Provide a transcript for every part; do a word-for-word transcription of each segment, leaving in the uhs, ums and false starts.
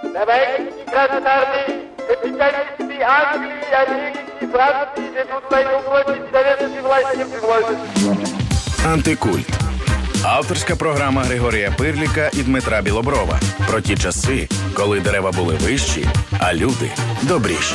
на военные гражданские, капиталисты Англии, Америки, Франции ведут войну против советской власти в Европе. Антикульт. Авторська програма Григорія Пирліка і Дмитра Білоброва про ті часи, коли дерева були вищі, а люди добріші.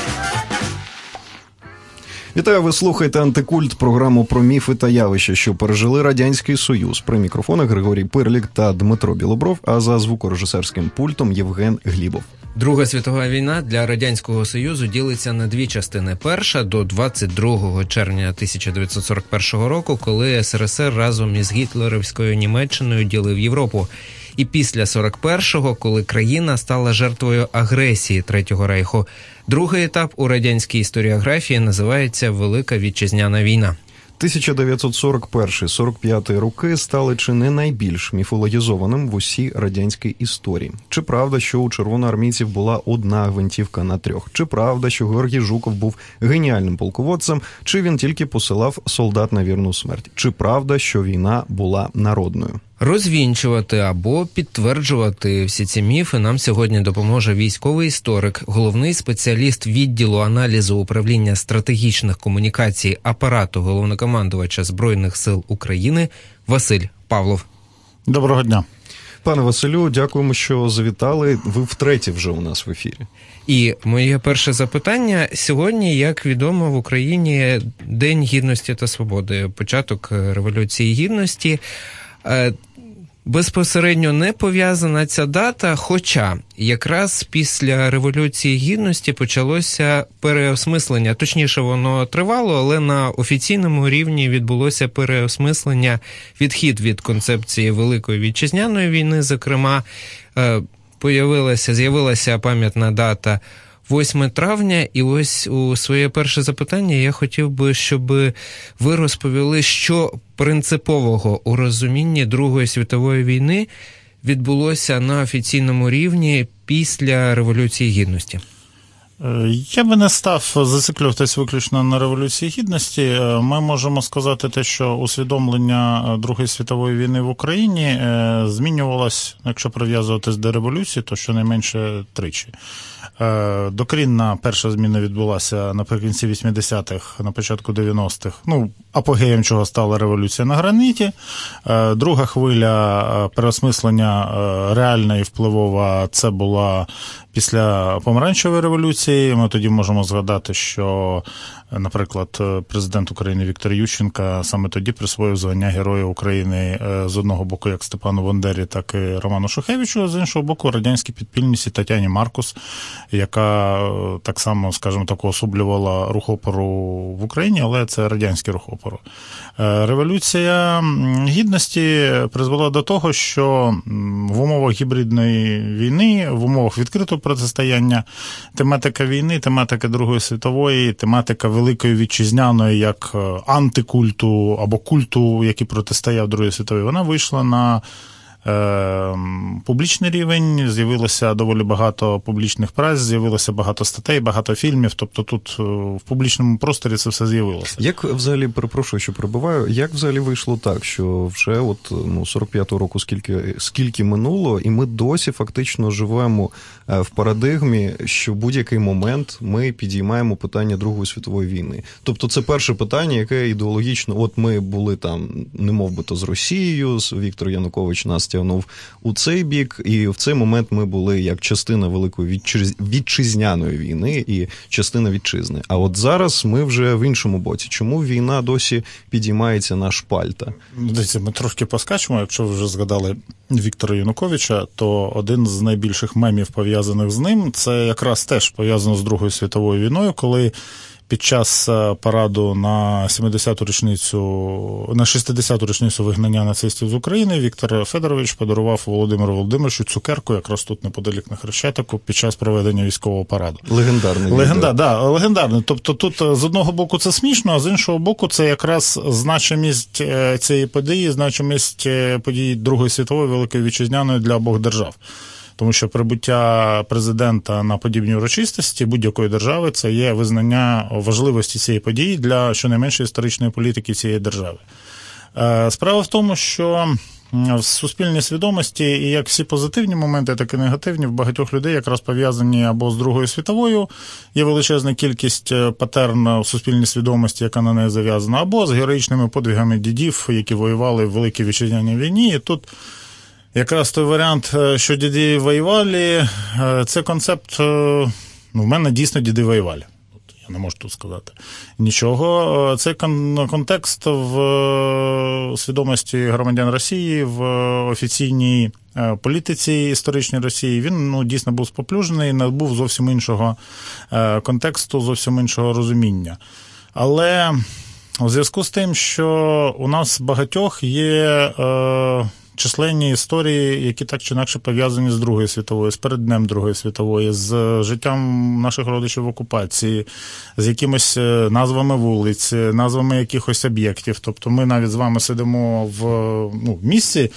Вітаю, ви слухаєте «Антикульт», програму про міфи та явища, що пережили Радянський Союз. При мікрофонах Григорій Пирлік та Дмитро Білобров, а за звукорежисерським пультом Євген Глібов. Друга світова війна для Радянського Союзу ділиться на дві частини. Перша – до двадцять другого червня тисяча дев'ятсот сорок першого року, коли СРСР разом із гітлерівською Німеччиною ділив Європу. І після сорок першого, коли країна стала жертвою агресії Третього Рейху. Другий етап у радянській історіографії називається «Велика Вітчизняна війна». тисяча дев'ятсот сорок перший - сорок п'ятий роки стали чи не найбільш міфологізованим в усій радянській історії. Чи правда, що у червоноармійців була одна гвинтівка на трьох? Чи правда, що Георгій Жуков був геніальним полководцем? Чи він тільки посилав солдат на вірну смерть? Чи правда, що війна була народною? Розвінчувати або підтверджувати всі ці міфи нам сьогодні допоможе військовий історик, головний спеціаліст відділу аналізу управління стратегічних комунікацій апарату головнокомандувача Збройних сил України Василь Павлов. Доброго дня. Пане Василю, дякуємо, що завітали. Ви втретє вже у нас в ефірі. І моє перше запитання. Сьогодні, як відомо, в Україні День Гідності та Свободи, початок Революції Гідності. Безпосередньо не пов'язана ця дата, хоча якраз після Революції Гідності почалося переосмислення. Точніше, воно тривало, але на офіційному рівні відбулося переосмислення, відхід від концепції Великої Вітчизняної війни, зокрема, появилася, з'явилася пам'ятна дата восьме травня, і ось у своє перше запитання я хотів би, щоб ви розповіли, що принципового у розумінні Другої світової війни відбулося на офіційному рівні після Революції Гідності. Я би не став зациклюватись виключно на Революції Гідності. Ми можемо сказати те, що усвідомлення Другої світової війни в Україні змінювалось, якщо прив'язуватись до революції, то щонайменше тричі. Докорінна перша зміна відбулася наприкінці вісімдесятих, на початку дев'яностих. Ну, апогеєм чого стала революція на граніті. Друга хвиля переосмислення реальна і впливова – це була після Помаранчевої революції. Ми тоді можемо згадати, що, наприклад, президент України Віктор Ющенко саме тоді присвоїв звання Героя України з одного боку як Степану Бандері, так і Роману Шухевичу, а з іншого боку радянській підпільниці Тетяні Маркус, яка так само, скажімо так, особлювала рух опору в Україні, але це радянський рух опору. Революція Гідності призвела до того, що в умовах гібридної війни, в умовах відкритого протистояння, тематика війни, тематика Другої світової, тематика Великої Вітчизняної як антикульту або культу, який протистояв Другій світовій, вона вийшла на публічний рівень, з'явилося доволі багато публічних праць, з'явилося багато статей, багато фільмів, тобто тут в публічному просторі це все з'явилося. Як взагалі, перепрошую, що перебиваю, як взагалі вийшло так, що вже от, ну, сорок п'ятого року скільки, скільки минуло, і ми досі фактично живемо в парадигмі, що в будь-який момент ми підіймаємо питання Другої світової війни. Тобто це перше питання, яке ідеологічно, от ми були там, не мов би то з Росією, Віктор Янукович нас тягнув у цей бік, і в цей момент ми були як частина Великої Вітчизняної війни і частина вітчизни. А от зараз ми вже в іншому боці. Чому війна досі підіймається на шпальта? Дивіться, ми трошки поскачемо, якщо ви вже згадали Віктора Януковича, то один з найбільших мемів, пов'язаних з ним, це якраз теж пов'язано з Другою світовою війною, коли під час параду на сімдесяту річницю, на шістдесяту річницю вигнання нацистів з України Віктор Федорович подарував Володимиру Володимировичу цукерку якраз тут неподалік на Хрещатику під час проведення військового параду. Легендарний. Легенда, да, легендарний. Тобто тут з одного боку це смішно, а з іншого боку це якраз значимість цієї події, значимість подій Другої світової Великої Вітчизняної для обох держав. Тому що прибуття президента на подібні урочистості будь-якої держави – це є визнання важливості цієї події для щонайменше історичної політики цієї держави. Справа в тому, що в суспільній свідомості, і як всі позитивні моменти, так і негативні, в багатьох людей якраз пов'язані або з Другою світовою, є величезна кількість патерн у суспільній свідомості, яка на неї зав'язана, або з героїчними подвигами дідів, які воювали в Великій Вітчизняній війні. І тут якраз той варіант, що діди воювали, це концепт, ну, в мене дійсно діди воювали. Я не можу тут сказати нічого. Цей контекст в свідомості громадян Росії, в офіційній політиці історичній Росії, він, ну, дійсно був споплюжений, набув зовсім іншого контексту, зовсім іншого розуміння. Але у зв'язку з тим, що у нас багатьох є численні історії, які так чи інакше пов'язані з Другою світовою, з передднем Другої світової, з життям наших родичів в окупації, з якимись назвами вулиць, назвами якихось об'єктів. Тобто ми навіть з вами сидимо в, ну, місці,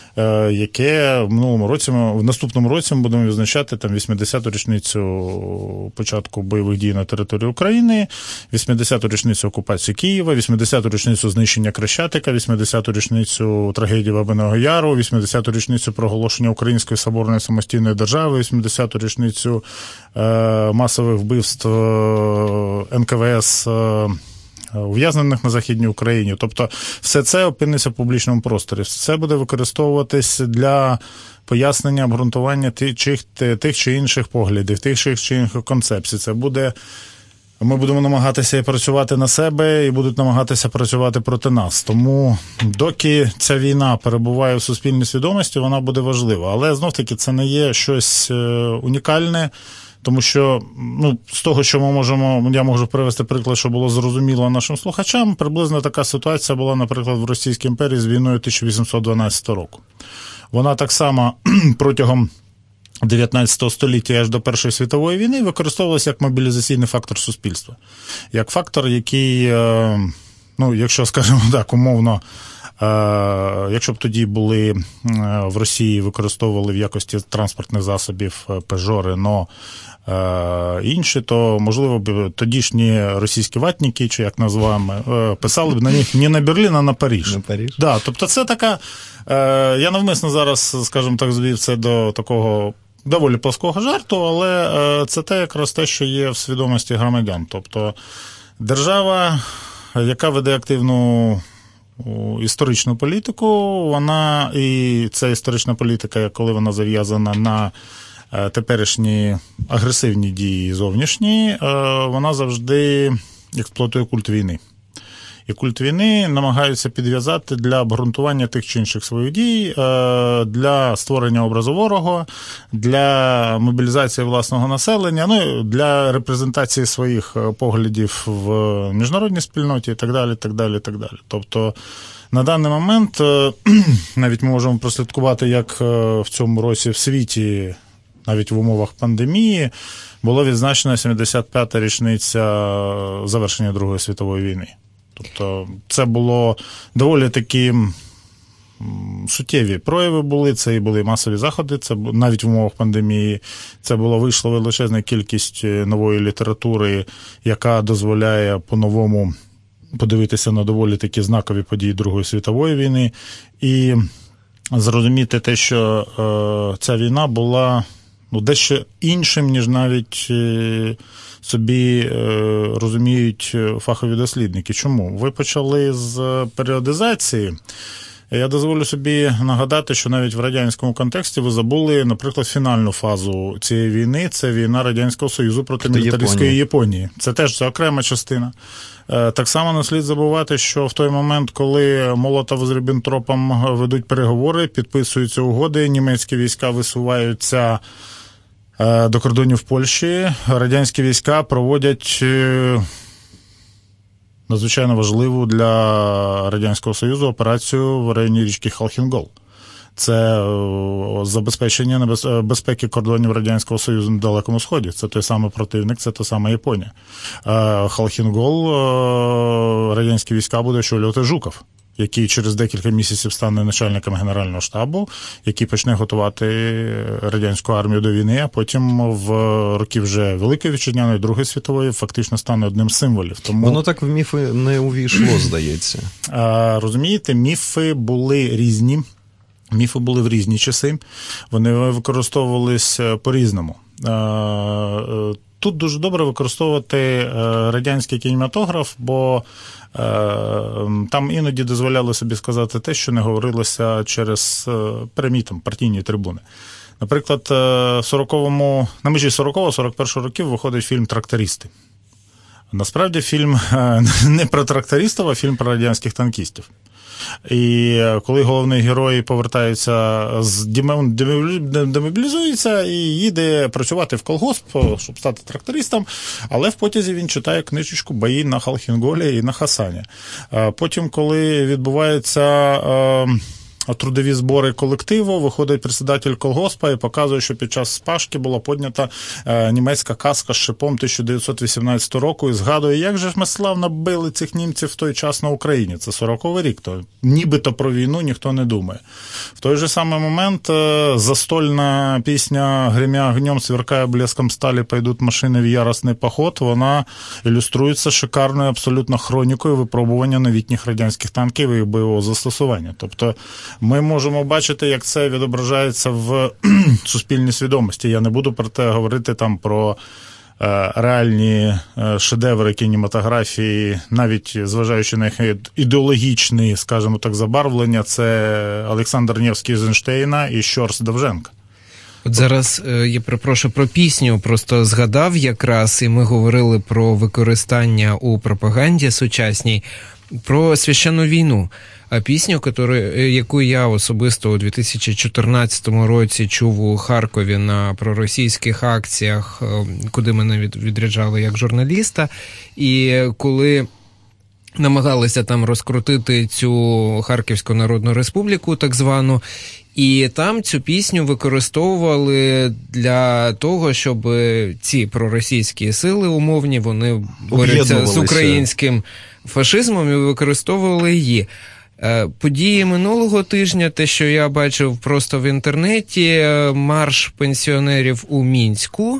яке в минулому році, в наступному році ми будемо відзначати там вісімдесяту річницю початку бойових дій на території України, вісімдесяту річницю окупації Києва, вісімдесяту річницю знищення Хрещатика, вісімдесяту річницю трагедії Бабиного Яру, вісімдесяту річницю проголошення Української соборної самостійної держави, вісімдесяту річницю е, масових вбивств ен ка ве ес е, ув'язнених на Західній Україні. Тобто все це опиниться в публічному просторі. Все це буде використовуватись для пояснення, обґрунтування тих, тих чи інших поглядів, тих чи інших концепцій. Це буде... Ми будемо намагатися працювати на себе і будуть намагатися працювати проти нас. Тому доки ця війна перебуває в суспільній свідомості, вона буде важлива. Але знов-таки це не є щось унікальне, тому що, ну, з того, що ми можемо, я можу привести приклад, що було зрозуміло нашим слухачам, приблизно така ситуація була, наприклад, в Російській імперії з війною тисяча вісімсот дванадцятого року. Вона так само протягом дев'ятнадцятого століття аж до Першої світової війни використовувалася як мобілізаційний фактор суспільства. Як фактор, який, ну, якщо, скажімо так, умовно, якщо б тоді були в Росії, використовували в якості транспортних засобів Пежо, Рено, інші, то, можливо, б тодішні російські ватники, чи як називаємо, писали б на них не на Берлін, а на Париж. На Париж. Да, тобто це така, я навмисно зараз, скажімо так, звів це до такого доволі плоского жарту, але це те якраз те, що є в свідомості громадян. Тобто держава, яка веде активну історичну політику, вона, і ця історична політика, коли вона зав'язана на теперішні агресивні дії зовнішні, вона завжди експлуатує культ війни. І культ війни намагаються підв'язати для обґрунтування тих чи інших своїх дій, для створення образу ворога, для мобілізації власного населення, ну, для репрезентації своїх поглядів в міжнародній спільноті і так далі, так далі, так далі. Тобто на даний момент навіть ми можемо прослідкувати, як в цьому році в світі, навіть в умовах пандемії, була відзначена сімдесят п'ята річниця завершення Другої світової війни. Тобто це було доволі такі суттєві прояви були, це і були масові заходи, це навіть в умовах пандемії, це була вийшла величезна кількість нової літератури, яка дозволяє по-новому подивитися на доволі такі знакові події Другої світової війни і зрозуміти те, що е, ця війна була, ну, дещо іншим, ніж навіть е, собі е, розуміють фахові дослідники. Чому? Ви почали з періодизації. Я дозволю собі нагадати, що навіть в радянському контексті ви забули, наприклад, фінальну фазу цієї війни. Це війна Радянського Союзу проти мілітаристської Японії. Це теж це окрема частина. Так само не слід забувати, що в той момент, коли Молотов з Ріббентропом ведуть переговори, підписуються угоди, німецькі війська висуваються до кордонів Польщі, радянські війська проводять надзвичайно важливу для Радянського Союзу операцію в районі річки Халхінгол. Це забезпечення безпеки кордонів Радянського Союзу на Далекому Сході. Це той самий противник, це та сама Японія. Халхінгол радянські війська буде очолювати Жуков, який через декілька місяців стане начальником Генерального штабу, який почне готувати радянську армію до війни, а потім в роки вже Великої Вітчизняної, Другої світової фактично стане одним з символів. Тому... Воно так в міфи не увійшло, здається. А, розумієте, міфи були різні. Міфи були в різні часи, вони використовувались по-різному. Тут дуже добре використовувати радянський кінематограф, бо там іноді дозволяли собі сказати те, що не говорилося через прямі там, партійні трибуни. Наприклад, в сороковому, на межі сорокового-сорок першого років виходить фільм «Трактористи». Насправді фільм не про трактористів, а фільм про радянських танкістів. І коли головний герой повертається, з демобілізується і їде працювати в колгосп, щоб стати трактористом, але в потязі він читає книжечку «Бої на Халхінголі» і на Хасані. Потім, коли відбувається трудові збори колективу, виходить председатель колгоспа і показує, що під час спашки була піднята німецька каска з шипом тисяча дев'ятсот вісімнадцятого року і згадує, як же ж ми славно били цих німців в той час на Україні. Це сороковий рік, то нібито про війну ніхто не думає. В той же самий момент застольна пісня «Гремя огнем, сверкая блеском сталі, пойдуть машини в яростний поход», вона ілюструється шикарною абсолютно хронікою випробування новітніх радянських танків і їх бойового застосування. Тобто ми можемо бачити, як це відображається в суспільній свідомості. Я не буду про те говорити там про е, реальні е, шедеври кінематографії, навіть зважаючи на їх ідеологічні, скажімо так, забарвлення. Це Олександр Невський з Ейнштейна і Щорс Довженка. От зараз, я перепрошую, про пісню просто згадав якраз, і ми говорили про використання у пропаганді сучасній, про священну війну. А пісню, яку я особисто у дві тисячі чотирнадцятому році чув у Харкові на проросійських акціях, куди мене відряджали як журналіста, і коли намагалися там розкрутити цю Харківську Народну Республіку, так звану, і там цю пісню використовували для того, щоб ці проросійські сили умовні, вони борються з українським фашизмом і використовували її. Події минулого тижня, те, що я бачив просто в інтернеті, марш пенсіонерів у Мінську,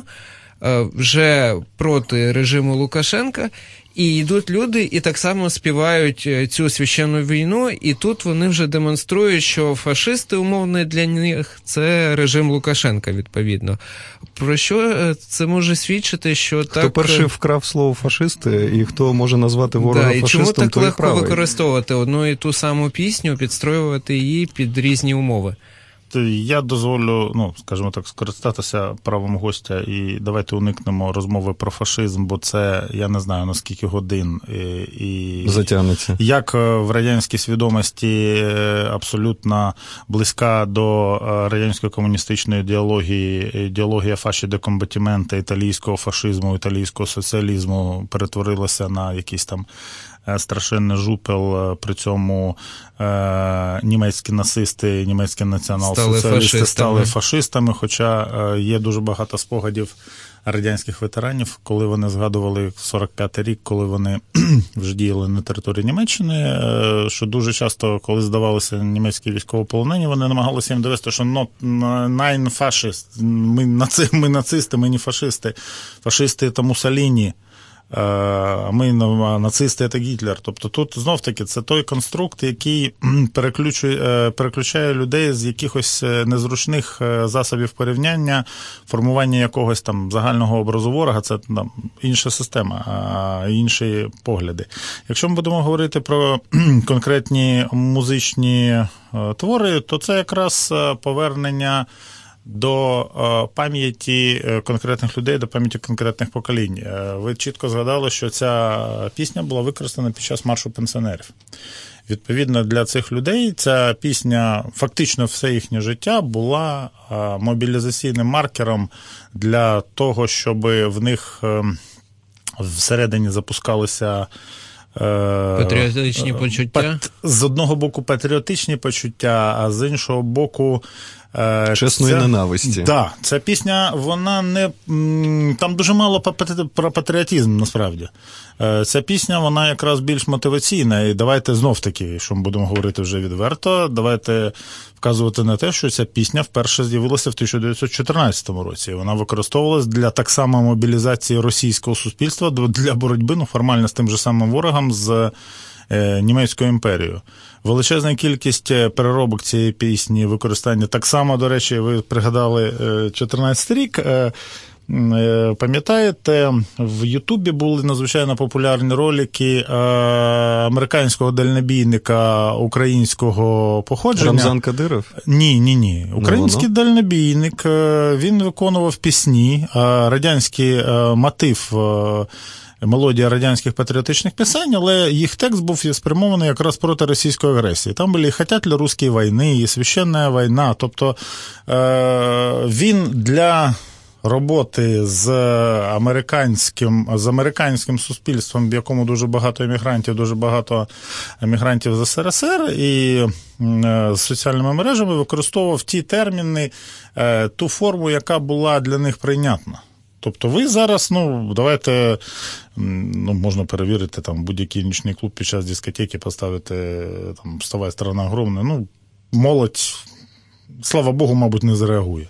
вже проти режиму Лукашенка, і йдуть люди і так само співають цю священну війну, і тут вони вже демонструють, що фашисти, умовно, для них – це режим Лукашенка, відповідно. Про що це може свідчити, що хто так... Хто перший вкрав слово «фашисти» і хто може назвати ворога да, фашистом, і чому так легко правий. використовувати одну і ту саму пісню, підстроювати її під різні умови? Я дозволю, ну, скажімо так, скористатися правом гостя і давайте уникнемо розмови про фашизм, бо це, я не знаю, на скільки годин. І, і затягнеться. Як в радянській свідомості абсолютно близька до радянської комуністичної ідеології, ідеологія фаші де комбатімента, італійського фашизму, італійського соціалізму перетворилася на якийсь там страшенний жупел, при цьому е, німецькі нацисти, німецькі націонал-соціалісти стали, стали фашистами, хоча е, є дуже багато спогадів радянських ветеранів, коли вони згадували сорок п'ятий рік, коли вони вже діяли на території Німеччини, е, що дуже часто, коли здавалися німецькі військовополонені, вони намагалися їм довести, що not nine fascist, ми, наци, ми нацисти, ми не фашисти, фашисти – це Муссоліні, а ми нацисти – це Гітлер. Тобто тут знов-таки це той конструкт, який переключує, переключає людей з якихось незручних засобів порівняння, формування якогось там загального образу ворога – це там, інша система, інші погляди. Якщо ми будемо говорити про конкретні музичні твори, то це якраз повернення до пам'яті конкретних людей, до пам'яті конкретних поколінь. Ви чітко згадали, що ця пісня була використана під час маршу пенсіонерів. Відповідно, для цих людей ця пісня, фактично все їхнє життя, була мобілізаційним маркером для того, щоб в них всередині запускалися патріотичні почуття? З одного боку патріотичні почуття, а з іншого боку чесної це, ненависті. Так, да, ця пісня, вона не... Там дуже мало про патріотизм, насправді. Ця пісня, вона якраз більш мотиваційна. І давайте знов-таки, що ми будемо говорити вже відверто, давайте вказувати на те, що ця пісня вперше з'явилася в тисяча дев'ятсот чотирнадцятому році. Вона використовувалась для так само мобілізації російського суспільства, для боротьби, ну, формально з тим же самим ворогом, з німецькою імперією. Величезна кількість переробок цієї пісні, використання. Так само, до речі, ви пригадали чотирнадцятий рік. Пам'ятаєте, в Ютубі були надзвичайно популярні ролики американського дальнобійника українського походження. Рамзан Кадиров? Ні, ні, ні. Український ну, дальнобійник, він виконував пісні, радянський мотив, мелодія радянських патріотичних пісень, але їх текст був спрямований якраз проти російської агресії. Там були «Хотять ли русські війни», і «Священна війна». Тобто він для роботи з американським, з американським суспільством, в якому дуже багато емігрантів, дуже багато емігрантів з ес ер ес ер, і з соціальними мережами використовував ті терміни, ту форму, яка була для них прийнятна. Тобто ви зараз, ну, давайте, ну, можна перевірити, там, будь-який нічний клуб під час дискотеки поставити, там, «Вставай, страна огромна», ну, молодь, слава Богу, мабуть, не зареагує.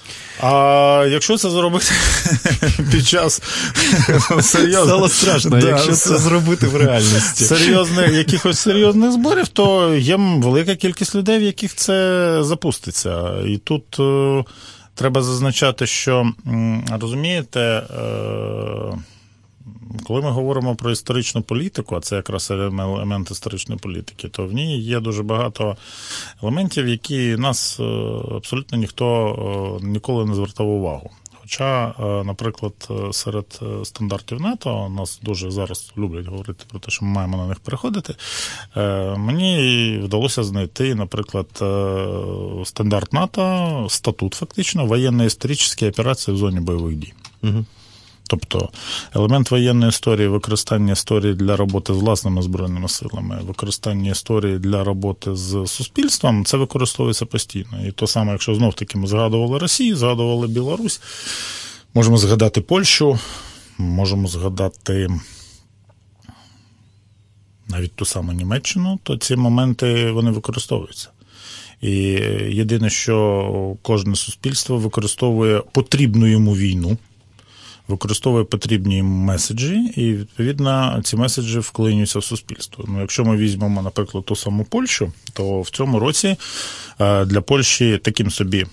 А якщо це зробити під час серйозних... Стало страшно, да, якщо це зробити в реальності. Серйозних, якихось серйозних зборів, то є велика кількість людей, в яких це запуститься. І тут е, треба зазначати, що, розумієте, е, коли ми говоримо про історичну політику, а це якраз елемент історичної політики, то в ній є дуже багато елементів, які нас абсолютно ніхто ніколи не звертав увагу. Хоча, наприклад, серед стандартів НАТО, нас дуже зараз люблять говорити про те, що ми маємо на них переходити, мені вдалося знайти, наприклад, стандарт НАТО, статут фактично, воєнно-історичні операції в зоні бойових дій. Угу. Тобто елемент воєнної історії, використання історії для роботи з власними збройними силами, використання історії для роботи з суспільством, це використовується постійно. І то саме, якщо знов-таки ми згадували Росію, згадували Білорусь, можемо згадати Польщу, можемо згадати навіть ту саму Німеччину, то ці моменти, вони використовуються. І єдине, що кожне суспільство використовує потрібну йому війну, використовує потрібні меседжі, і, відповідно, ці меседжі вклинюються в суспільство. Ну, якщо ми візьмемо, наприклад, ту саму Польщу, то в цьому році для Польщі таким собі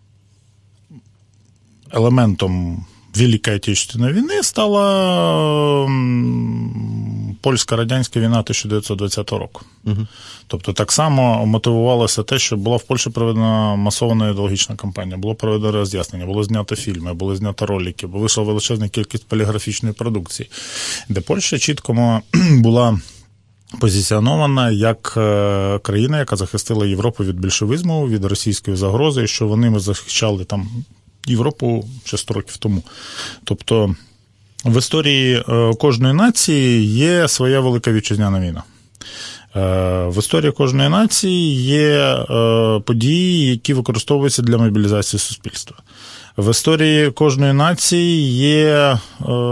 елементом Великої Отечественної війни стала польсько-радянська війна тисяча дев'ятсот двадцятого року. Угу. Тобто так само мотивувалося те, що була в Польщі проведена масована ідеологічна кампанія, було проведено роз'яснення, було знято фільми, були знято ролики, вийшла величезна кількість поліграфічної продукції, де Польща чітко була позиціонована як країна, яка захистила Європу від більшовизму, від російської загрози, що вони захищали там Європу ще сто років тому. Тобто в історії кожної нації є своя Велика Вітчизняна війна. В історії кожної нації є події, які використовуються для мобілізації суспільства. В історії кожної нації є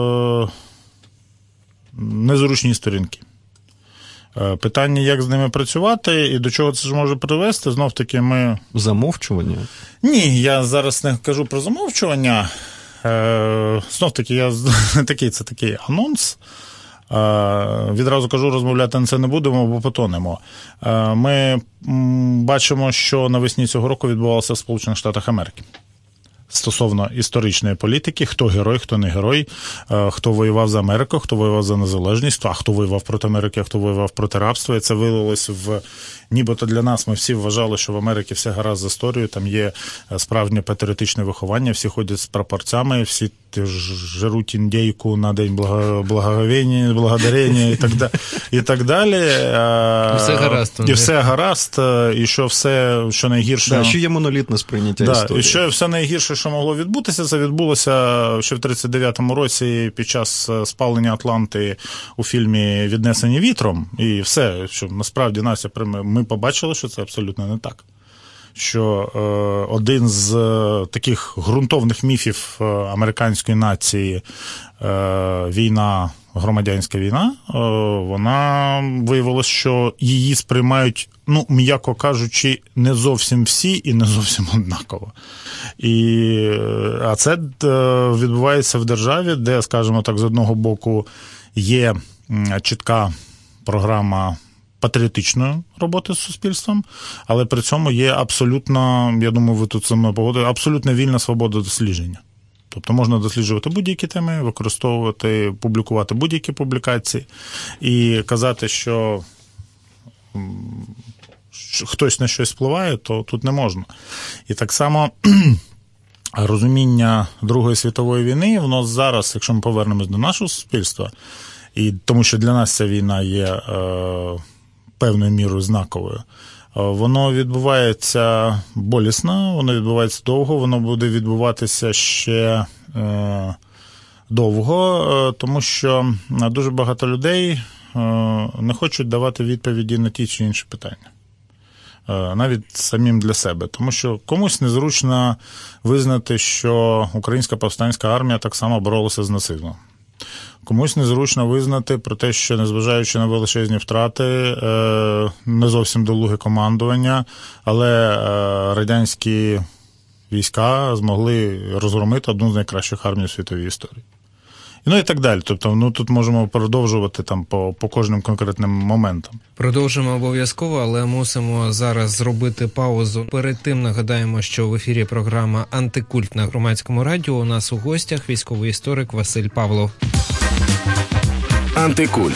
незручні сторінки. Питання, як з ними працювати і до чого це може привести, знов-таки ми... Замовчування? Ні, я зараз не кажу про замовчування. Знов-таки, я такий, це такий анонс. Відразу кажу, розмовляти на це не будемо, бо потонемо. Ми бачимо, що навесні цього року відбувалося в Сполучених Штатах Америки. Стосовно історичної політики, хто герой, хто не герой, хто воював за Америку, хто воював за незалежність, а хто воював проти Америки, а хто воював проти рабства. І це вилилось в... Нібито для нас ми всі вважали, що в Америці все гаразд з історією, там є справжнє патріотичне виховання, всі ходять з прапорцями, всі жруть індейку на День благоговіння, благодарення і так, да, і так далі. І все гаразд. І все гаразд, і що все, що найгірше... Да, що є монолітне сприйняття да, історії. І що все найгірше, що могло відбутися, це відбулося ще в тридцять дев'ятому році під час спалення Атланти у фільмі «Віднесені вітром». І все, що насправді, Настя, ми побачили, що це абсолютно не так. Що е, один з е, таких ґрунтовних міфів е, американської нації, е, війна, громадянська війна, е, вона виявилася, що її сприймають, ну, м'яко кажучи, не зовсім всі і не зовсім однаково. І, а це е, відбувається в державі, де, скажімо так, з одного боку є чітка програма патріотичної роботи з суспільством, але при цьому є абсолютно, я думаю, ви тут зі мною погодите, абсолютно вільна свобода дослідження. Тобто можна досліджувати будь-які теми, використовувати, публікувати будь-які публікації і казати, що хтось на щось впливає, то тут не можна. І так само розуміння Другої світової війни, воно зараз, якщо ми повернемось до нашого суспільства, і тому що для нас ця війна є е, певною мірою знаковою, воно відбувається болісно, воно відбувається довго, воно буде відбуватися ще е, довго, е, тому що дуже багато людей е, не хочуть давати відповіді на ті чи інші питання. Е, навіть самим для себе. Тому що комусь незручно визнати, що Українська повстанська армія так само боролася з нацизмом. Комусь незручно визнати про те, що, незважаючи на величезні втрати, не зовсім долуге командування, але радянські війська змогли розгромити одну з найкращих армій у світовій історії. Ну і так далі. Тобто, ну тут можемо продовжувати там по, по кожним конкретним моментам. Продовжимо обов'язково, але мусимо зараз зробити паузу. Перед тим нагадаємо, що в ефірі програма «Антикульт» на Громадському радіо. У нас у гостях військовий історик Василь Павлов. Антикульт.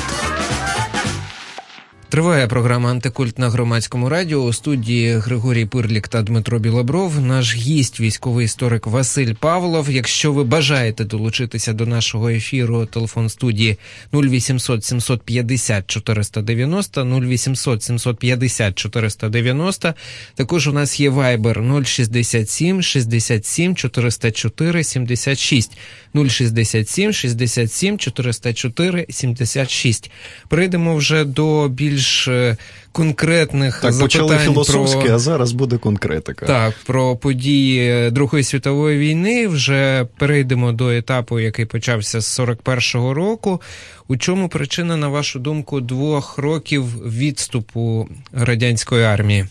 Триває програма «Антикульт» на Громадському радіо. У студії Григорій Пирлік та Дмитро Білобров. Наш гість – військовий історик Василь Павлов. Якщо ви бажаєте долучитися до нашого ефіру, телефон студії нуль вісімсот сімсот п'ятдесят чотириста дев'яносто, нуль вісімсот сімсот п'ятдесят чотириста дев'яносто. Також у нас є Viber нуль шістдесят сім шістдесят сім чотириста чотири сімдесят шість. нуль шістдесят сім шістдесят сім чотириста чотири сімдесят шість. Перейдемо вже до більш конкретних так, запитань. Так, почали філософське, про... а зараз буде конкретика. Так, про події Другої світової війни. Вже перейдемо до етапу, який почався з сорок першого року. У чому причина, на вашу думку, двох років відступу радянської армії?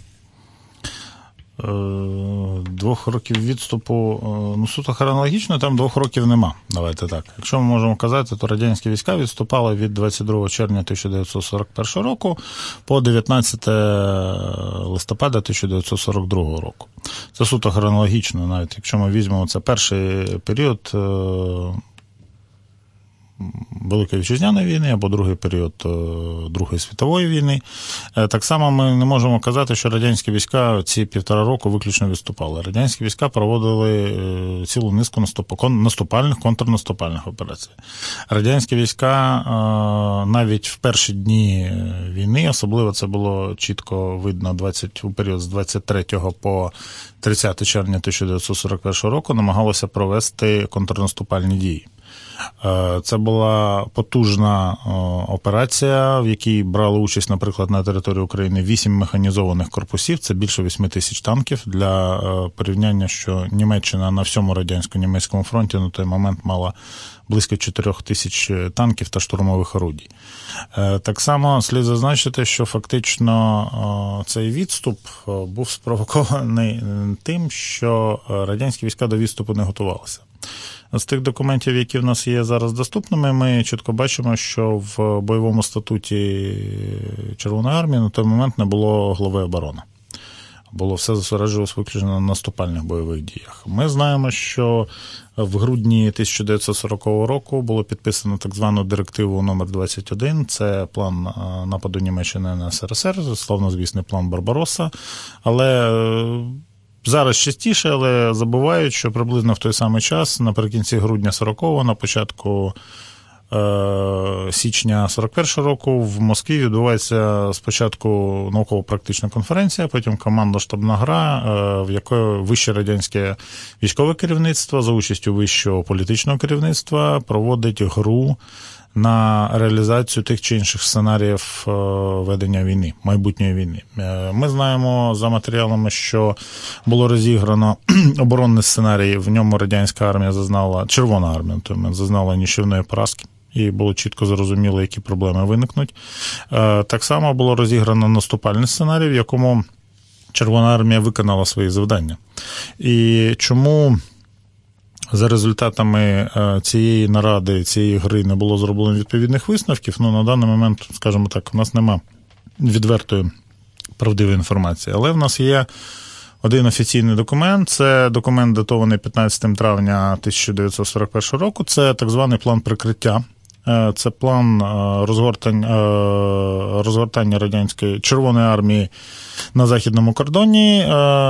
Двох років відступу, ну, суто хронологічно, там двох років нема. Давайте так. Якщо ми можемо казати, то радянські війська відступали від двадцять другого червня тисяча дев'ятсот сорок першого року по дев'ятнадцятого листопада тисяча дев'ятсот сорок другого року. Це суто хронологічно, навіть якщо ми візьмемо це перший період Великої Вітчизняної війни або другий період Другої світової війни. Так само ми не можемо казати, що радянські війська ці півтора року виключно відступали. Радянські війська проводили цілу низку наступальних, контрнаступальних операцій. Радянські війська навіть в перші дні війни, особливо це було чітко видно двадцять, у період з двадцять третього по тридцяте червня тисяча дев'ятсот сорок першого року, намагалося провести контрнаступальні дії. Це була потужна операція, в якій брали участь, наприклад, на території України вісім механізованих корпусів, це більше восьми тисяч танків. Для порівняння, що Німеччина на всьому радянсько-німецькому фронті на той момент мала близько чотирьох тисяч танків та штурмових орудій. Так само слід зазначити, що фактично цей відступ був спровокований тим, що радянські війська до відступу не готувалися. З тих документів, які в нас є зараз доступними, ми чітко бачимо, що в бойовому статуті Червоної армії на той момент не було глави оборони. Було все зосереджувалося виключно на наступальних бойових діях. Ми знаємо, що в грудні тисяча дев'ятсот сорокового року було підписано так звану директиву номер двадцять один. Це план нападу Німеччини на СРСР, славнозвісний план Барбаросса. Але зараз частіше, але забувають, що приблизно в той самий час, наприкінці грудня сорокового, на початку е- січня сорок першого року в Москві відбувається спочатку науково-практична конференція, потім командно-штабна гра, е- в якої вище радянське військове керівництво за участю вищого політичного керівництва проводить гру на реалізацію тих чи інших сценаріїв ведення війни, майбутньої війни. Ми знаємо за матеріалами, що було розіграно оборонний сценарій, в ньому радянська армія зазнала, Червона армія, то зазнала нищівної поразки, і було чітко зрозуміло, які проблеми виникнуть. Так само було розіграно наступальний сценарій, в якому Червона армія виконала свої завдання. І чому За результатами цієї наради, цієї гри не було зроблено відповідних висновків. Ну, на даний момент, скажімо так, у нас нема відвертої правдивої інформації. Але в нас є один офіційний документ. Це документ, датований п'ятнадцятого травня тисяча дев'ятсот сорок першого року. Це так званий план прикриття. Це план розгортання, розгортання радянської Червоної армії на західному кордоні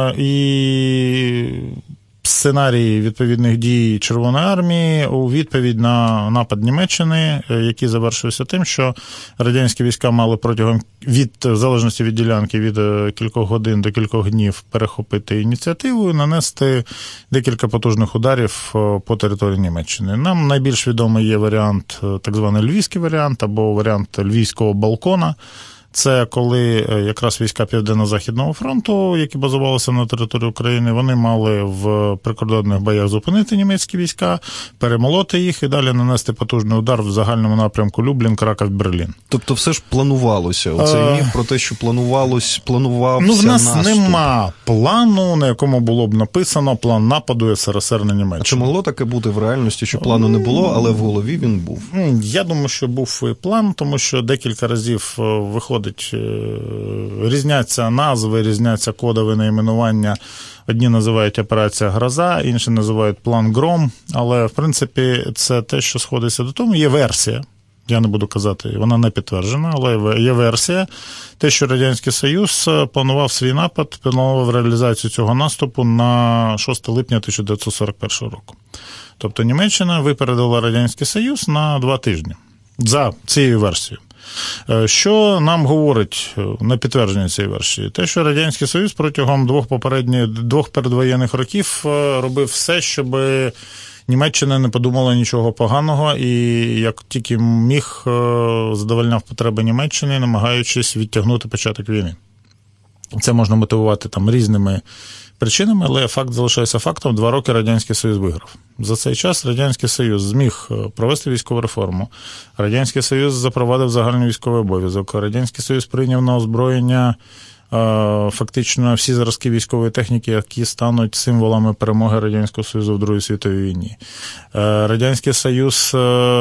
і сценарії відповідних дій Червоної армії у відповідь на напад Німеччини, який завершився тим, що радянські війська мали протягом, від, в залежності від ділянки, від кількох годин до кількох днів перехопити ініціативу і нанести декілька потужних ударів по території Німеччини. Нам найбільш відомий є варіант, так званий львівський варіант, або варіант львівського балкона. Це коли якраз війська Південно-Західного фронту, які базувалися на території України, вони мали в прикордонних боях зупинити німецькі війська, перемолоти їх і далі нанести потужний удар в загальному напрямку Люблін, Краков, Берлін. Тобто все ж планувалося? Оцей а... міф про те, що планувалось, планувався Ну, в нас наступ. нема плану, на якому було б написано план нападу СРСР на Німеччину. А чи могло таке бути в реальності, що плану не було, але в голові він був? Я думаю, що був і план, тому що декілька разів виходить різняться назви, різняться кодові найменування. Одні називають операція «Гроза», інші називають план «Гром», але, в принципі, це те, що сходиться до того. Є версія, я не буду казати, вона не підтверджена, але є версія, те, що Радянський Союз планував свій напад, планував реалізацію цього наступу на шостого липня тисяча дев'ятсот сорок першого року. Тобто Німеччина випередила Радянський Союз на два тижні за цією версією. Що нам говорить на підтвердження цієї версії? Те, що Радянський Союз протягом двох попередніх, двох передвоєнних років робив все, щоб Німеччина не подумала нічого поганого і як тільки міг задовольняв потреби Німеччини, намагаючись відтягнути початок війни. Це можна мотивувати там різними причинами, але факт залишається фактом. Два роки Радянський Союз виграв. За цей час Радянський Союз зміг провести військову реформу. Радянський Союз запровадив загальний військовий обов'язок. Радянський Союз прийняв на озброєння фактично всі зразки військової техніки, які стануть символами перемоги Радянського Союзу в Другій світовій війні. Радянський Союз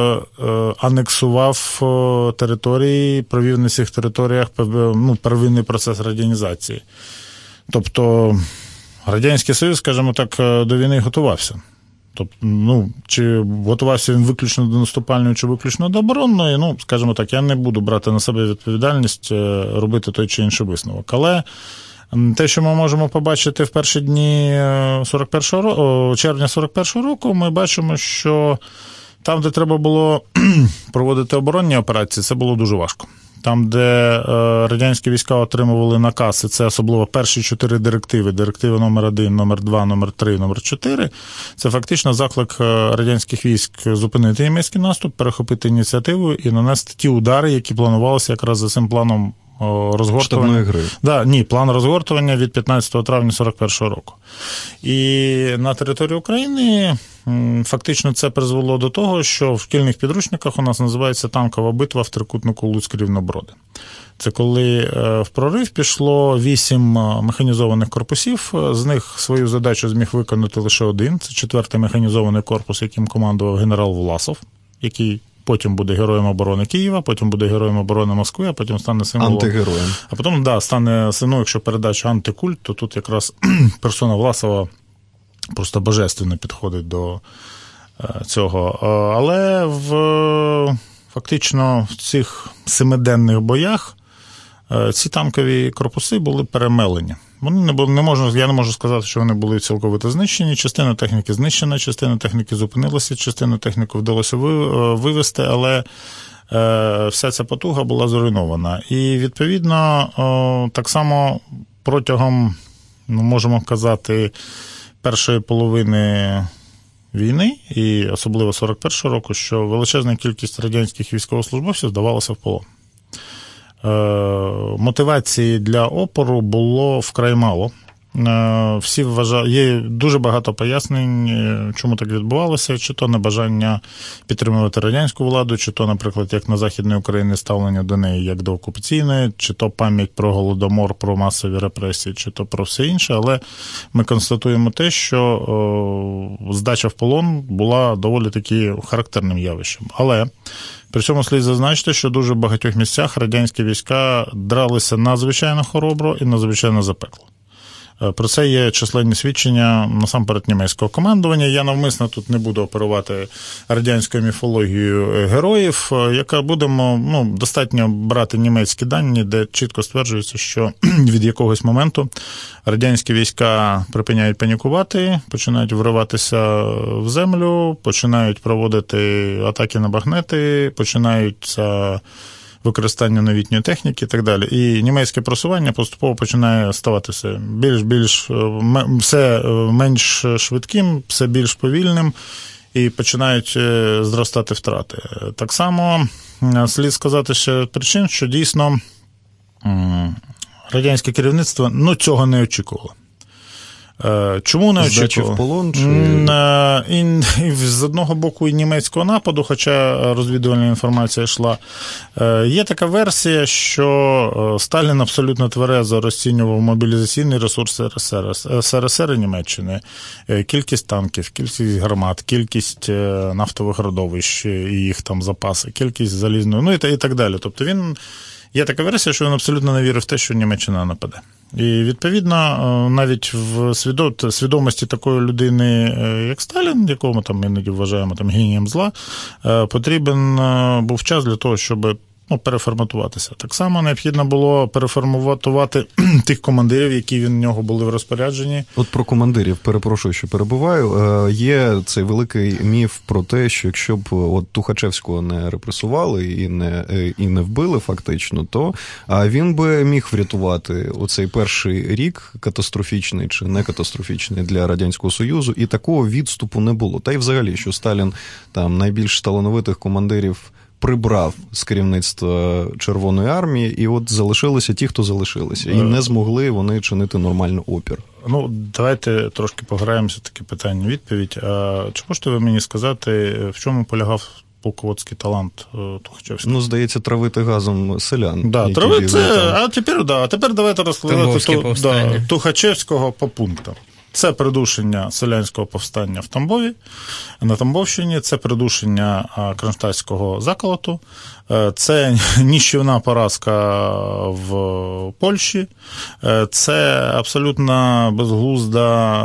анексував території, провів на цих територіях ну, первинний процес радянізації. Тобто Радянський Союз, скажімо так, до війни готувався. Тобто, ну, чи готувався він виключно до наступальної, чи виключно до оборонної, ну, скажімо так, я не буду брати на себе відповідальність робити той чи інший висновок. Але те, що ми можемо побачити в перші дні сорок першого року, червня сорок першого року, ми бачимо, що там, де треба було проводити оборонні операції, це було дуже важко. Там, де радянські війська отримували накази, це особливо перші чотири директиви, директиви номер один, номер два, номер три, номер чотири, це фактично заклик радянських військ зупинити німецький наступ, перехопити ініціативу і нанести ті удари, які планувалися якраз за цим планом розгортування. Штабної гри. Да, ні, план розгортування від п'ятнадцятого травня сорок першого року. І на території України фактично це призвело до того, що в шкільних підручниках у нас називається танкова битва в трикутнику Луцьк-Рівноброди. Це коли в прорив пішло вісім механізованих корпусів, з них свою задачу зміг виконати лише один. Це четвертий механізований корпус, яким командував генерал Власов, який потім буде героєм оборони Києва, потім буде героєм оборони Москви, а потім стане символом. Антигероєм. А потім, да, стане, ну, якщо передача антикульт, то тут якраз персона Власова просто божественно підходить до цього. Але в, фактично в цих семиденних боях ці танкові корпуси були перемелені. Вони не були, не можу, я не можу сказати, що вони були цілковито знищені. Частина техніки знищена, частина техніки зупинилася, частину техніку вдалося вивести, але вся ця потуга була зруйнована. І, відповідно, так само протягом, ну, можемо казати, першої половини війни, і особливо сорок першого року, що величезна кількість радянських військовослужбовців здавалася в полон. Мотивації для опору було вкрай мало. Всі вважають, є дуже багато пояснень, чому так відбувалося, чи то небажання підтримувати радянську владу, чи то, наприклад, як на Західній Україні ставлення до неї як до окупаційної, чи то пам'ять про Голодомор, про масові репресії, чи то про все інше, але ми констатуємо те, що о, здача в полон була доволі таки характерним явищем. Але при цьому слід зазначити, що в дуже багатьох місцях радянські війська дралися надзвичайно хоробро і надзвичайно запекло. Про це є численні свідчення, насамперед, німецького командування. Я навмисно тут не буду оперувати радянською міфологією героїв, яка будемо, ну, достатньо брати німецькі дані, де чітко стверджується, що від якогось моменту радянські війська припиняють панікувати, починають вриватися в землю, починають проводити атаки на багнети, починаються використання новітньої техніки і так далі. І німецьке просування поступово починає ставати все більш-більш, все менш швидким, все більш повільним, і починають зростати втрати. Так само слід сказати ще причин, що дійсно радянське керівництво, ну, цього не очікувало. Чому не очікував? Здачі в полон? Чи... І, і з одного боку і німецького нападу, хоча розвідувальна інформація йшла. Є така версія, що Сталін абсолютно тверезо розцінював мобілізаційний ресурс СРСР, СРСР і Німеччини. Кількість танків, кількість гармат, кількість нафтових родовищ і їх там запаси, кількість залізної, ну і так далі. Тобто він... Є така версія, що він абсолютно не вірив в те, що Німеччина нападе. І, відповідно, навіть в свідомості такої людини, як Сталін, якого ми там іноді вважаємо там генієм зла, потрібен був час для того, щоб, ну, переформатуватися. Так само необхідно було переформатувати тих командирів, які в нього були в розпорядженні. От про командирів, перепрошую, що перебуваю. Є цей великий міф про те, що якщо б от Тухачевського не репресували і не, і не вбили фактично, то він би міг врятувати оцей перший рік катастрофічний чи не катастрофічний для Радянського Союзу, і такого відступу не було. Та й взагалі, що Сталін там найбільш талановитих командирів прибрав з керівництва Червоної армії, і от залишилися ті, хто залишилися, і не змогли вони чинити нормально опір. Ну, давайте трошки пограємося, таке питання-відповідь. А чи можете ви мені сказати, в чому полягав полководський талант Тухачевського? Ну, здається, травити газом селян. Да, травити, а тепер, да, а тепер давайте розкладати да, Тухачевського по пунктам. Це придушення селянського повстання в Тамбові, на Тамбовщині, це придушення кронштадтського заколоту, це ніщівна поразка в Польщі, це абсолютно безглузда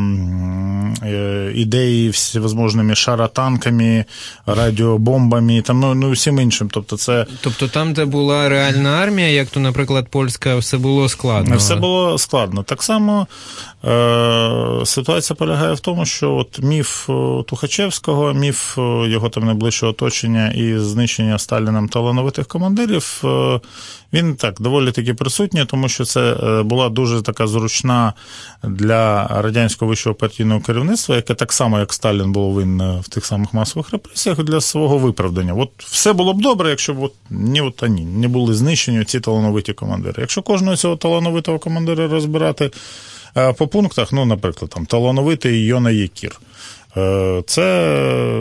ідеї всевозможними шаротанками, радіобомбами, там, ну, ну, всім іншим. Тобто, це... тобто там, де була реальна армія, як то, наприклад, польська, все було складно. Все було складно. Так само ситуація полягає в тому, що от міф Тухачевського, міф його там найближчого оточення і знищення Сталіном талановитих командирів, він так доволі таки присутній, тому що це була дуже така зручна для радянського вищого партійного керівництва, яке так само, як Сталін, було винне в тих самих масових репресіях, для свого виправдання. От все було б добре, якщо б от, ні, от, ані, не були знищені ці талановиті командири. Якщо кожного цього талановитого командира розбирати по пунктах, ну, наприклад, там, талановитий Йона Єкір. Це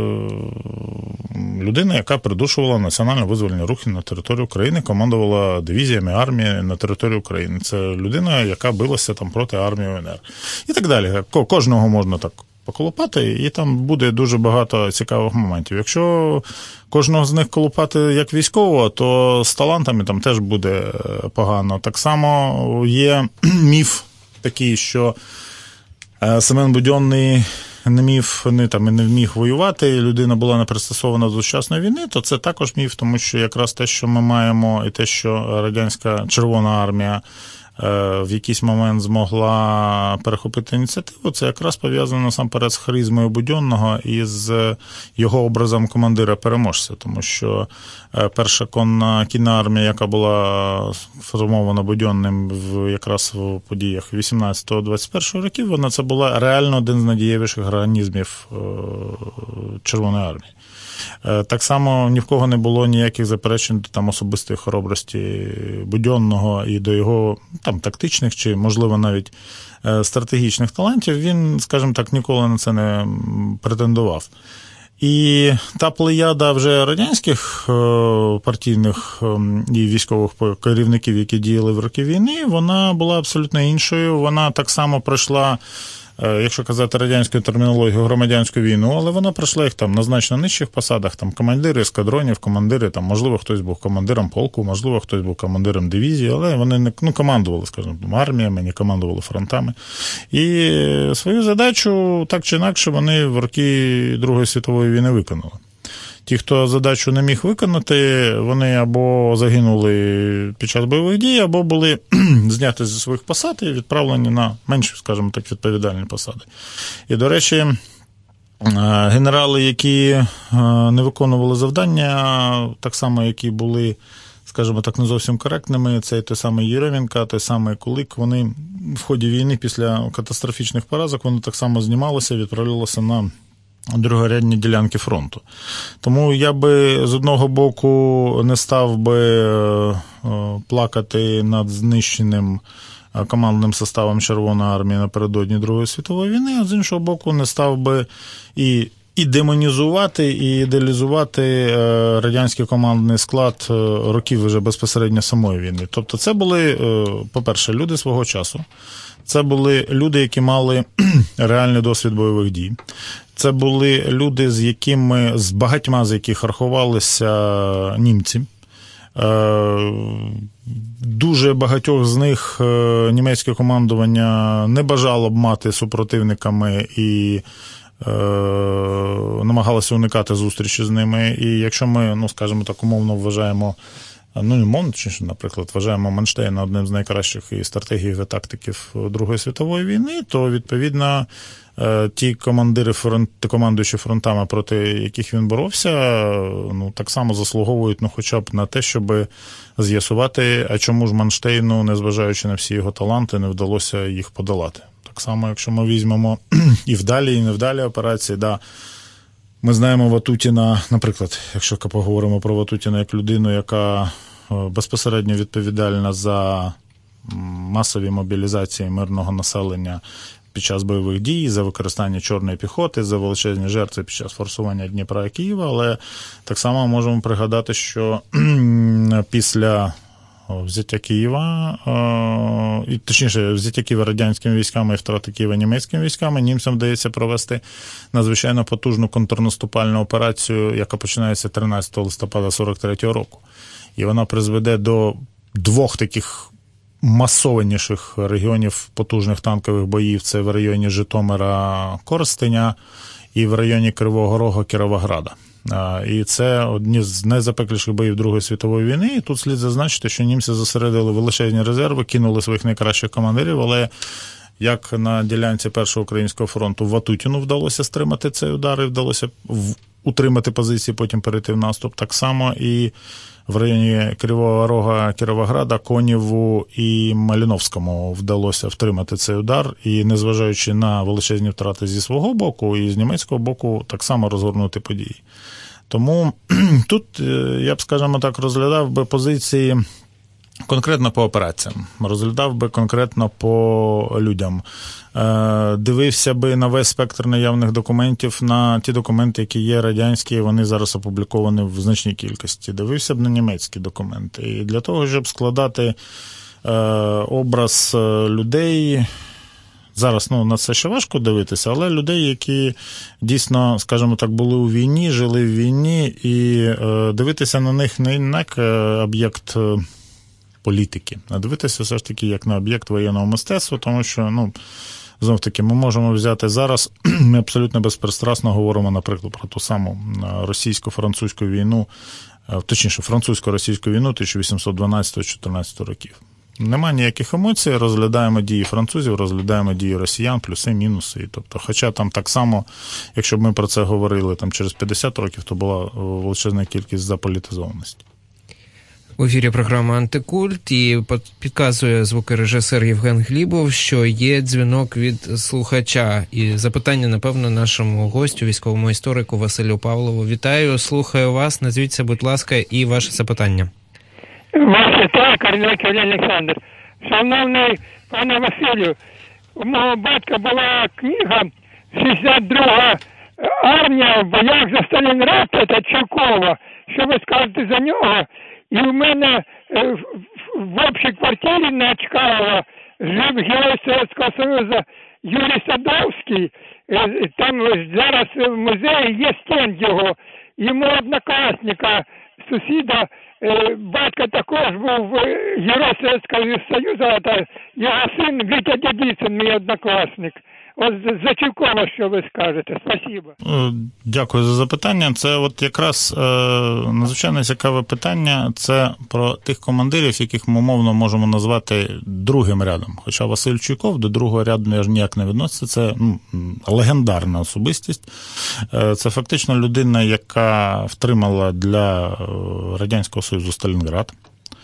людина, яка придушувала національно-визвольні рухи на території України, командувала дивізіями армії на території України. Це людина, яка билася там проти армії УНР. І так далі. Кожного можна так поколупати, і там буде дуже багато цікавих моментів. Якщо кожного з них колупати як військового, то з талантами там теж буде погано. Так само є міф такий, що Семен Будьонний не міг, не, там, не вміг воювати, людина була не пристосована до сучасної війни, то це також міф, тому що якраз те, що ми маємо, і те, що радянська Червона армія в якийсь момент змогла перехопити ініціативу, це якраз пов'язано насамперед з харизмою Будьонного і з його образом командира-переможця, тому що перша конна кінна армія, яка була сформована Будьонним в, якраз в подіях вісімнадцятого-двадцять першого років, вона це була реально один з надієвіших організмів Червоної армії. Так само ні в кого не було ніяких заперечень до там особистої хоробрості Будьонного і до його там тактичних чи, можливо, навіть стратегічних талантів. Він, скажімо так, ніколи на це не претендував. І та плеяда вже радянських партійних і військових керівників, які діяли в роки війни, вона була абсолютно іншою. Вона так само пройшла, якщо казати радянською термінологією, громадянську війну, але вона пройшла їх там на значно нижчих посадах, там командири ескадронів, командири, там, можливо, хтось був командиром полку, можливо, хтось був командиром дивізії, але вони не ну, командували, скажімо, арміями, не командували фронтами. І свою задачу, так чи інакше, вони в роки Другої світової війни виконали. Ті, хто задачу не міг виконати, вони або загинули під час бойових дій, або були зняті зі своїх посад і відправлені на менші, скажімо так, відповідальні посади. І, до речі, генерали, які не виконували завдання, так само, які були, скажімо так, не зовсім коректними, це той самий Єременко, той самий Кулик, вони в ході війни після катастрофічних поразок, вони так само знімалися, відправлялися на другорядні ділянки фронту. Тому я би з одного боку не став би плакати над знищеним командним составом Червоної армії напередодні Другої світової війни, а з іншого боку не став би і і демонізувати, і ідеалізувати радянський командний склад років вже безпосередньо самої війни. Тобто це були, по-перше, люди свого часу, це були люди, які мали реальний досвід бойових дій. Це були люди, з якими, з багатьма з яких рахувалися німці. Дуже багатьох з них німецьке командування не бажало б мати супротивниками і намагалося уникати зустрічі з ними. І якщо ми, ну, скажімо так, умовно вважаємо, ну, не умовно, чи, наприклад, вважаємо Манштейна одним з найкращих і стратегів, і тактиків Другої світової війни, то, відповідно, ті командири, фронт, командуючі фронтами, проти яких він боровся, ну, так само заслуговують, ну, хоча б на те, щоб з'ясувати, а чому ж Манштейну, незважаючи на всі його таланти, не вдалося їх подолати. Так само, якщо ми візьмемо і вдалі, і невдалі операції, да, ми знаємо Ватутіна, наприклад, якщо поговоримо про Ватутіна як людину, яка безпосередньо відповідальна за масові мобілізації мирного населення під час бойових дій, за використання чорної піхоти, за величезні жертви під час форсування Дніпра і Києва, але так само можемо пригадати, що після взяття Києва, і, точніше, взяття Києва радянськими військами і втрати Києва німецькими військами, німцям вдається провести надзвичайно потужну контрнаступальну операцію, яка починається тринадцятого листопада сорок третього року. І вона призведе до двох таких масованіших регіонів потужних танкових боїв. Це в районі Житомира, Коростеня і в районі Кривого Рога, Кіровограда. І це одні з найзапекліших боїв Другої світової війни. І тут слід зазначити, що німці зосередили величезні резерви, кинули своїх найкращих командирів, але як на ділянці Першого українського фронту Ватутіну вдалося стримати цей удар і вдалося утримати позиції, потім перейти в наступ, так само і в районі Кривого Рога, Кіровограда, Конєву і Малиновському вдалося втримати цей удар і, незважаючи на величезні втрати зі свого боку і з німецького боку, так само розгорнути події. Тому тут, я б, скажімо так, розглядав би позиції конкретно по операціям, розглядав би конкретно по людям. Дивився би на весь спектр наявних документів, на ті документи, які є радянські, вони зараз опубліковані в значній кількості. Дивився б на німецькі документи. І для того, щоб складати образ людей, зараз, ну, на це ще важко дивитися, але людей, які дійсно, скажімо так, були у війні, жили в війні, і дивитися на них не як об'єкт політики, а дивитися все ж таки як на об'єкт воєнного мистецтва, тому що, ну, знов-таки, ми можемо взяти зараз, ми абсолютно безпристрасно говоримо, наприклад, про ту саму російсько-французьку війну, точніше, французько-російську війну тисяча вісімсот дванадцятого - чотирнадцятого років. Нема ніяких емоцій, розглядаємо дії французів, розглядаємо дії росіян, плюси, мінуси. Тобто, хоча там так само, якщо б ми про це говорили там через п'ятдесят років, то була величезна кількість заполітизованості. В ефірі програма «Антикульт» і підказує звукорежисер Євген Глібов, що є дзвінок від слухача. І запитання, напевно, нашому гостю, військовому історику Василю Павлову. Вітаю, слухаю вас. Назвіться, будь ласка, і ваше запитання. Вас вітаю, Корнієнко Олександр. Шановний пане Василю, у мого батька була книга шістдесят друга армія в боях за Сталінград, це Чуйкова. Що ви скажете за нього? І у мене в общій квартирі на Чкалова жив герой Совєтського Союзу Юрій Садовський. Там зараз в музеї є стенд його. Йому однокласника, сусіда, батько також був герой Совєтського Союзу, а його син Вітя Дідицин, мій однокласник. От за Чуйкова, що ви скажете? Спасибо. Дякую за запитання. Це от якраз е, надзвичайно цікаве питання. Це про тих командирів, яких ми умовно можемо назвати другим рядом. Хоча Василь Чуйков до другого ряду аж ніяк не відноситься. Це ну, легендарна особистість. Е, це фактично людина, яка втримала для Радянського Союзу Сталінград.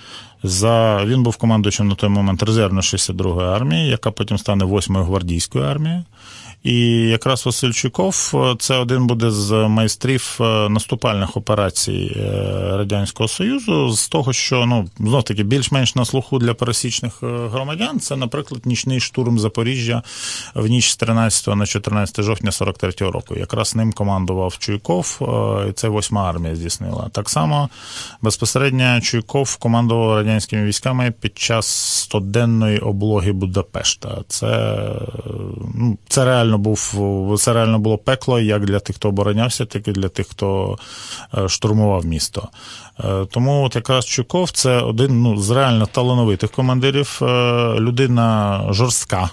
За... Він був командуючим на той момент резервної шістдесят другої армії, яка потім стане восьмою гвардійською армією. І якраз Василь Чуйков – це один буде з майстрів наступальних операцій Радянського Союзу, з того, що, ну, знов-таки, більш-менш на слуху для пересічних громадян, це, наприклад, нічний штурм Запоріжжя в ніч з тринадцятого на чотирнадцяте жовтня сорок третього року. Якраз ним командував Чуйков, і це восьма армія здійснила. Так само безпосередньо Чуйков командував радянськими військами під час стоденної облоги Будапешта. Це, ну, це реально був, це реально було пекло як для тих, хто оборонявся, так і для тих, хто штурмував місто. Тому от якраз Чуйков – це один ну, з реально талановитих командирів, людина жорстка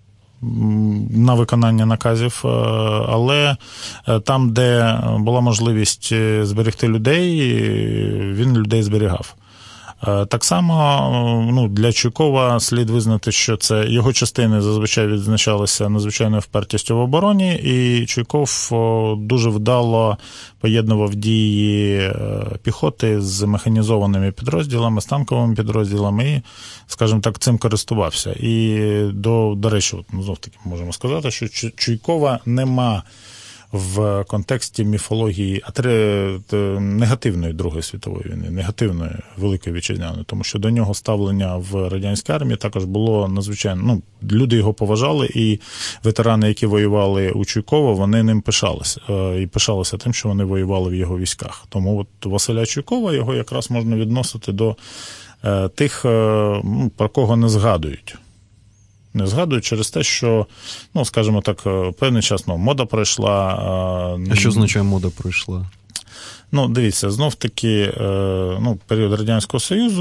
на виконання наказів, але там, де була можливість зберегти людей, він людей зберігав. Так само ну, для Чуйкова слід визнати, що це його частини зазвичай відзначалися надзвичайною впертістю в обороні, і Чуйков дуже вдало поєднував дії піхоти з механізованими підрозділами, з танковими підрозділами і, скажімо так, цим користувався. І, до, до речі, от, знов-таки можемо сказати, що Чуйкова нема в контексті міфології негативної Другої світової війни, негативної Великої Вітчизняної, тому що до нього ставлення в радянській армії також було надзвичайно, ну, люди його поважали, і ветерани, які воювали у Чуйкова, вони ним пишалися, і пишалися тим, що вони воювали в його військах. Тому от Василя Чуйкова, його якраз можна відносити до тих, про кого не згадують. Не згадують через те, що, ну, скажімо так, певний час, ну, мода пройшла. А що означає мода пройшла? Ну, дивіться, знов-таки, ну, період Радянського Союзу,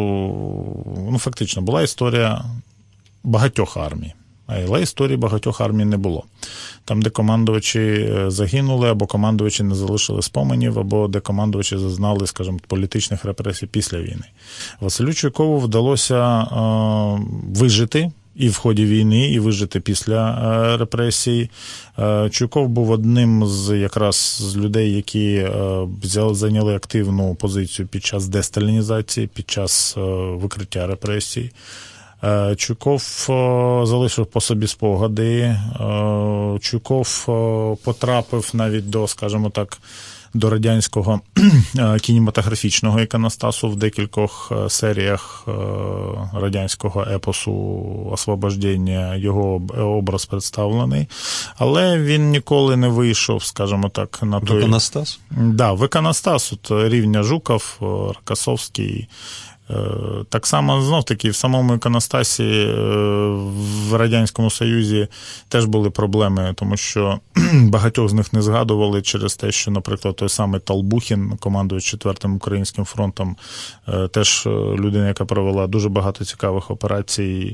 ну, фактично, була історія багатьох армій. Але історії багатьох армій не було. Там, де командувачі загинули, або командувачі не залишили споменів, або де командувачі зазнали, скажімо, політичних репресій після війни. Василю Чуйкову вдалося е, вижити і в ході війни, і вижити після е, репресій. Е, Чуйков був одним з якраз з людей, які е, взяли, зайняли активну позицію під час десталінізації, під час е, викриття репресій. Е, Чуйков е, залишив по собі спогади. Е, Чуйков е, потрапив навіть до, скажімо так, до радянського кінематографічного іконостасу в декількох серіях радянського епосу «Освобождення» його образ представлений. Але він ніколи не вийшов, скажімо так, на той... В іконостас? Да, в іконостас, от рівня Жуков, Рокосовський. Так само, знов-таки, в самому іконостасі в Радянському Союзі теж були проблеми, тому що багатьох з них не згадували через те, що, наприклад, той самий Толбухін, командуючий четвертим Українським фронтом, теж людина, яка провела дуже багато цікавих операцій,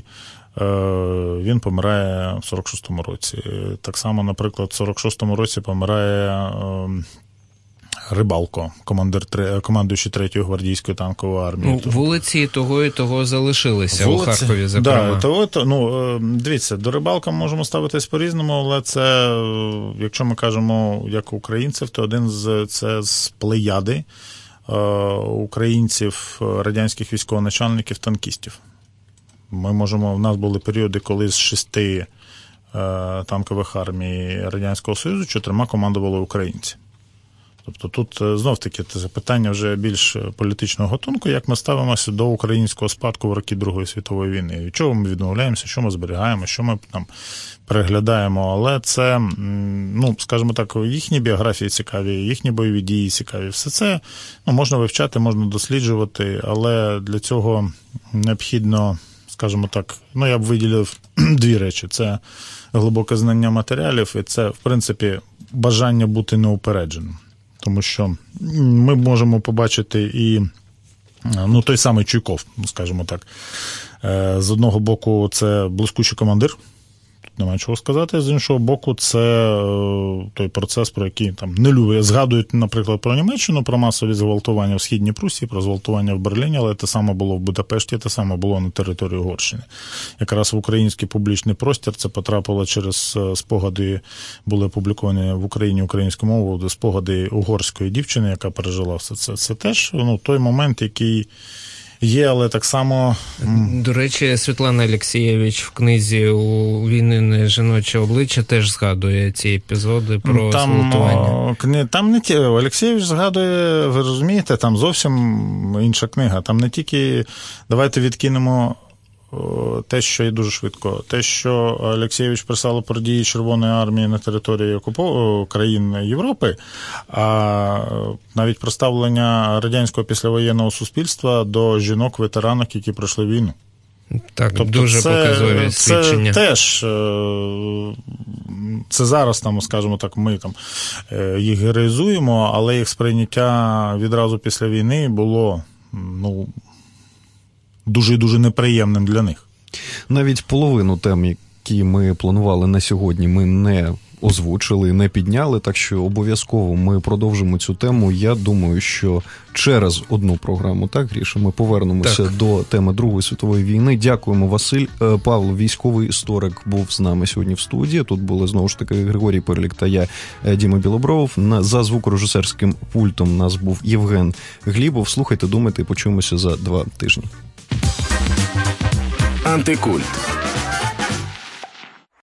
він помирає в сорок шостому році. Так само, наприклад, в сорок шостому році помирає Рибалко, командир, командуючий третьої гвардійської танкової армії. Ну, вулиці того і того залишилися вулиці, у Харкові, зокрема. Да, того, то, ну, дивіться, до Рибалка можемо ставитись по-різному, але це, якщо ми кажемо як українців, то один з, це з плеяди українців, радянських військовоначальників, танкістів. Ми можемо, в нас були періоди, коли з шести танкових армій Радянського Союзу чотирма командували українці. Тобто тут знов-таки це запитання вже більш політичного гатунку, як ми ставимося до українського спадку в роки Другої світової війни. Від чого ми відмовляємося, що ми зберігаємо, що ми там переглядаємо. Але це, ну, скажімо так, їхні біографії цікаві, їхні бойові дії цікаві. Все це, ну, можна вивчати, можна досліджувати, але для цього необхідно, скажімо так, ну, я б виділив дві речі. Це глибоке знання матеріалів і це, в принципі, бажання бути неупередженим. Тому що ми можемо побачити і, ну, той самий Чуйков, скажімо так. З одного боку, це блискучий командир, тут немає чого сказати, з іншого боку, це той процес, про який там не люблять. Згадують, наприклад, про Німеччину, про масові зґвалтування в Східній Прусії, про зґвалтування в Берліні, але те саме було в Будапешті, те саме було на території Угорщини. Якраз в український публічний простір це потрапило через спогади, були опубліковані в Україні українською мовою, спогади угорської дівчини, яка пережила все це. Це теж, ну, той момент, який є, але так само... До речі, Світлана Алєксєєвич в книзі «У війни жіноче обличчя» теж згадує ці епізоди про зґвалтування. Там не ті... Алєксєєвич згадує, ви розумієте, там зовсім інша книга. Там не тільки... Давайте відкинемо те, що і дуже швидко. Те, що Алєксєєвич писала про дії Червоної армії на території окупов... країн Європи, а навіть про ставлення радянського післявоєнного суспільства до жінок-ветеранок, які пройшли війну. Так, тобто дуже це, показові свідчення. Це теж, це зараз, там, скажімо так, ми там їх героїзуємо, але їх сприйняття відразу після війни було, ну, дуже і дуже неприємним для них. Навіть половину тем, які ми планували на сьогодні, ми не озвучили, не підняли, так що обов'язково ми продовжимо цю тему. Я думаю, що через одну програму, так, Гріша, ми повернемося так до теми Другої світової війни. Дякуємо, Василь. Павло, військовий історик, був з нами сьогодні в студії. Тут були, знову ж таки, Григорій Пирлік та я, Діма Білобров. За звукорежисерським пультом нас був Євген Глібов. Слухайте, думайте, почуємося за два тижні. Антикульт.